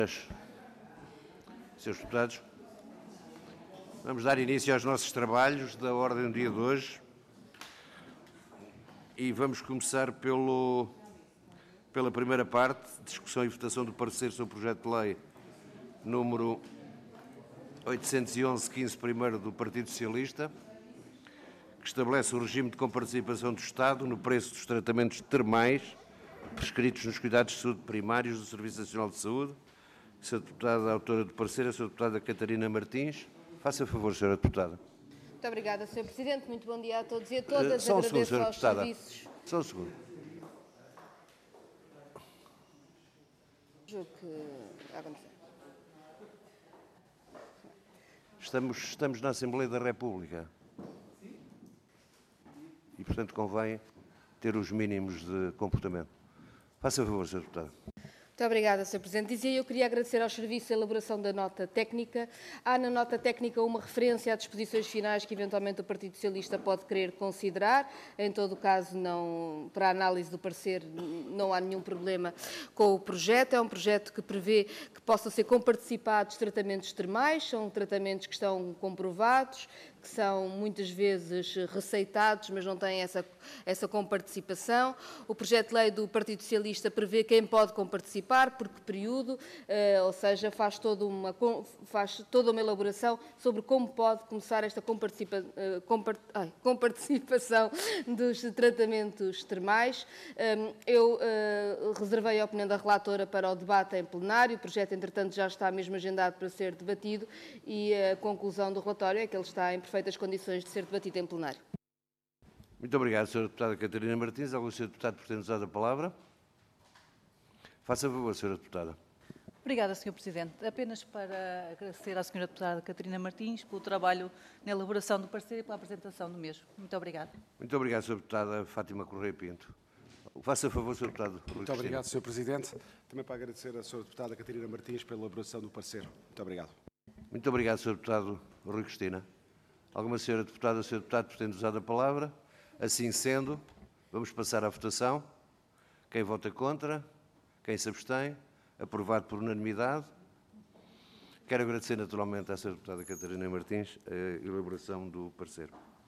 Senhores deputados, vamos dar início aos nossos trabalhos da ordem do dia de hoje e vamos começar pela primeira parte, discussão e votação do parecer sobre o projeto de lei número 811-15 primeiro do Partido Socialista, que estabelece o regime de comparticipação do Estado no preço dos tratamentos termais prescritos nos cuidados de saúde primários do Serviço Nacional de Saúde. Sra. Deputada, autora do parecer, a Sra. Deputada Catarina Martins. Faça favor, Sra. Deputada. Muito obrigada, Sr. Presidente. Muito bom dia a todos e a todas. Só um segundo, Agradeço Sra. aos Deputada. serviços. Só um segundo. Julgo que... vamos ver. Estamos na Assembleia da República e, portanto, convém ter os mínimos de comportamento. Faça favor, Sra. Deputada. Muito obrigada, Sr. Presidente. Dizia eu queria agradecer aos serviços a elaboração da nota técnica. Há na nota técnica uma referência a disposições finais que eventualmente o Partido Socialista pode querer considerar. Em todo o caso, não, para a análise do parecer, não há nenhum problema com o projeto. É um projeto que prevê que possam ser comparticipados tratamentos termais, são tratamentos que estão comprovados, que são muitas vezes receitados, mas não têm essa comparticipação. O projeto de lei do Partido Socialista prevê quem pode comparticipar, por que período, ou seja, faz toda uma elaboração sobre como pode começar esta comparticipação dos tratamentos termais. Eu reservei a opinião da relatora para o debate em plenário. O projeto, entretanto, já está mesmo agendado para ser debatido e a conclusão do relatório é que ele está em perfeitas condições de ser debatido em plenário. Muito obrigado, Sra. Deputada Catarina Martins. Algum Sr. Deputado pretende usar a palavra? Faça favor, Sra. Deputada. Obrigada, Sr. Presidente. Apenas para agradecer à Sra. Deputada Catarina Martins pelo trabalho na elaboração do parecer e pela apresentação do mesmo. Muito obrigada. Muito obrigado, Sra. Deputada Fátima Correia Pinto. Faça favor, Sr. Deputado. Muito obrigado, Sr. Presidente. Também para agradecer à Sra. Deputada Catarina Martins pela elaboração do parecer. Muito obrigado. Muito obrigado, Sr. Deputado Rui Cristina. Alguma Sra. Deputada ou Sr. Deputado pretende usar a palavra? Assim sendo, vamos passar à votação. Quem vota contra? Quem se abstém? Aprovado por unanimidade. Quero agradecer naturalmente à Sra. Deputada Catarina Martins a elaboração do parecer.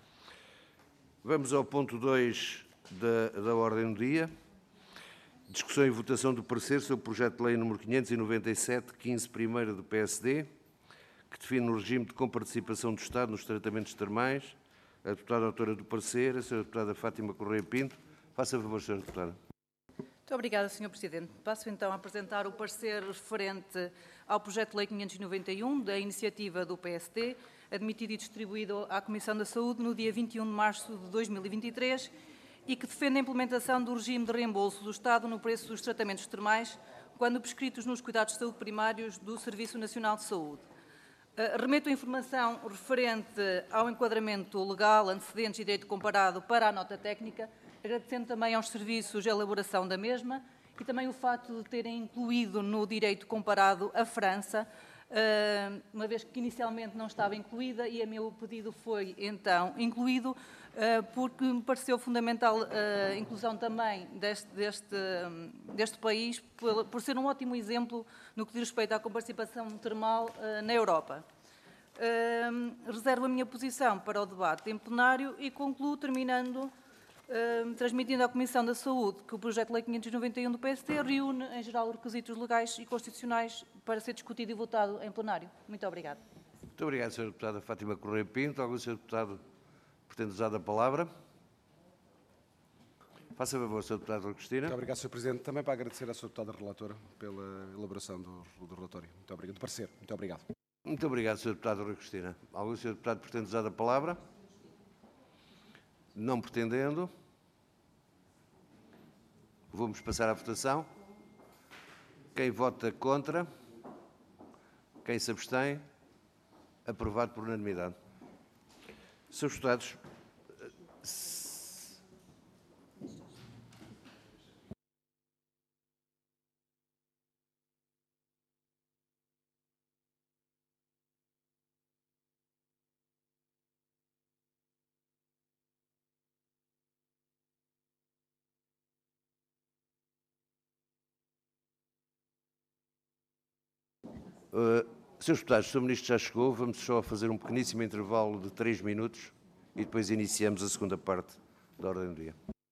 Vamos ao ponto 2 da ordem do dia. Discussão e votação do parecer sobre o projeto de lei número 597-15 primeiro do PSD, que define o regime de comparticipação do Estado nos tratamentos termais. A deputada autora do parecer, a Sra. Deputada Fátima Correia Pinto. Faça favor, Sra. Deputada. Muito obrigada, Sr. Presidente. Passo então a apresentar o parecer referente ao projeto de lei 591 da iniciativa do PSD, admitido e distribuído à Comissão da Saúde no dia 21 de março de 2023 e que defende a implementação do regime de reembolso do Estado no preço dos tratamentos termais quando prescritos nos cuidados de saúde primários do Serviço Nacional de Saúde. Remeto a informação referente ao enquadramento legal, antecedentes e direito comparado para a nota técnica, agradecendo também aos serviços a elaboração da mesma e também o facto de terem incluído no direito comparado a França, uma vez que inicialmente não estava incluída e a meu pedido foi então incluído, porque me pareceu fundamental a inclusão também deste país, por ser um ótimo exemplo no que diz respeito à comparticipação termal na Europa. Reservo a minha posição para o debate em plenário e concluo terminando transmitindo à Comissão da Saúde que o projeto de lei 591 do PSD reúne, em geral, os requisitos legais e constitucionais para ser discutido e votado em plenário. Muito obrigada. Muito obrigado, Sra. Deputada Fátima Correia Pinto. Algum Sr. Deputado pretende usar a palavra? Faça favor, Sra. Deputada Rui Cristina. Muito obrigado, Sr. Presidente. Também para agradecer à Sra. Deputada Relatora pela elaboração do relatório. Muito obrigado. Do parecer. Muito obrigado. Muito obrigado, Sra. Deputada Rui Cristina. Algum Sr. Deputado pretende usar a palavra? Não pretendendo, vamos passar à votação. Quem vota contra? Quem se abstém? Aprovado por unanimidade. Senhores deputados, Senhores deputados, o Sr. Ministro já chegou, vamos só fazer um pequeníssimo intervalo de 3 minutos e depois iniciamos a segunda parte da ordem do dia.